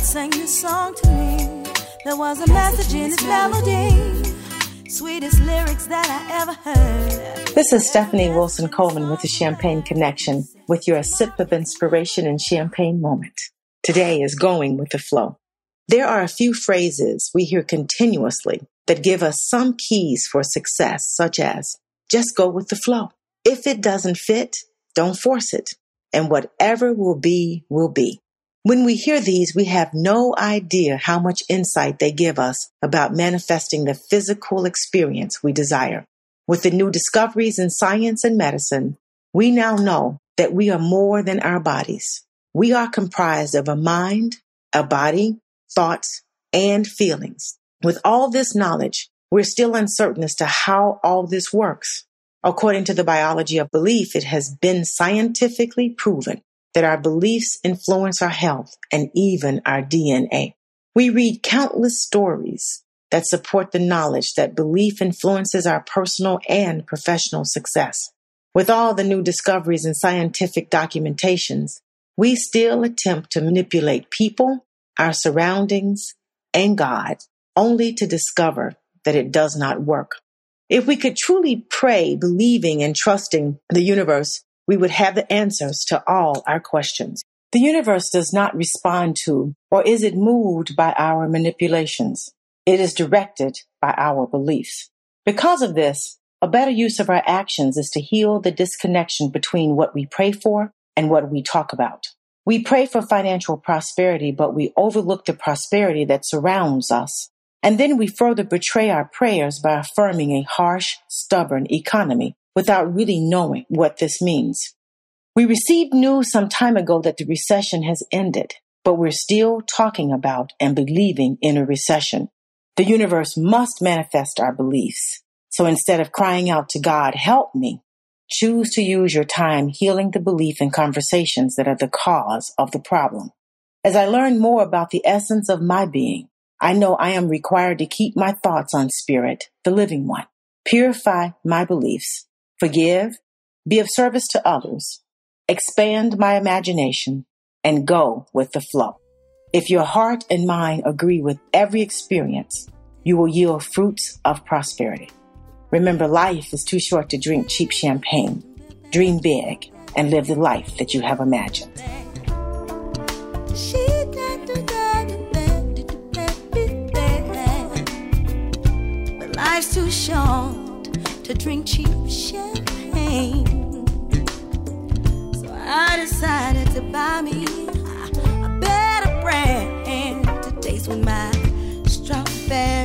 sang this song to me. There was a message in its melody, sweetest lyrics that I ever heard. This is Stephanie Wilson Coleman with the Champagne Connection, with your sip of inspiration and champagne moment. Today is going with the flow. There are a few phrases we hear continuously that give us some keys for success, such as, just go with the flow. If it doesn't fit, don't force it. And whatever will be, will be. When we hear these, we have no idea how much insight they give us about manifesting the physical experience we desire. With the new discoveries in science and medicine, we now know that we are more than our bodies. We are comprised of a mind, a body, thoughts, and feelings. With all this knowledge, we're still uncertain as to how all this works. According to the biology of belief, it has been scientifically proven that our beliefs influence our health and even our DNA. We read countless stories that support the knowledge that belief influences our personal and professional success. With all the new discoveries and scientific documentations, we still attempt to manipulate people, our surroundings, and God, only to discover that it does not work. If we could truly pray, believing and trusting the universe, we would have the answers to all our questions. The universe does not respond to, or is it moved by our manipulations? It is directed by our beliefs. Because of this, a better use of our actions is to heal the disconnection between what we pray for and what we talk about. We pray for financial prosperity, but we overlook the prosperity that surrounds us. And then we further betray our prayers by affirming a harsh, stubborn economy without really knowing what this means. We received news some time ago that the recession has ended, but we're still talking about and believing in a recession. The universe must manifest our beliefs. So instead of crying out to God, help me, choose to use your time healing the belief and conversations that are the cause of the problem. As I learn more about the essence of my being, I know I am required to keep my thoughts on Spirit, the living one, purify my beliefs, forgive, be of service to others, expand my imagination, and go with the flow. If your heart and mind agree with every experience, you will yield fruits of prosperity. Remember, life is too short to drink cheap champagne. Dream big and live the life that you have imagined. Life's too short to drink cheap champagne. So I decided to buy me a better brand to taste with my strawberry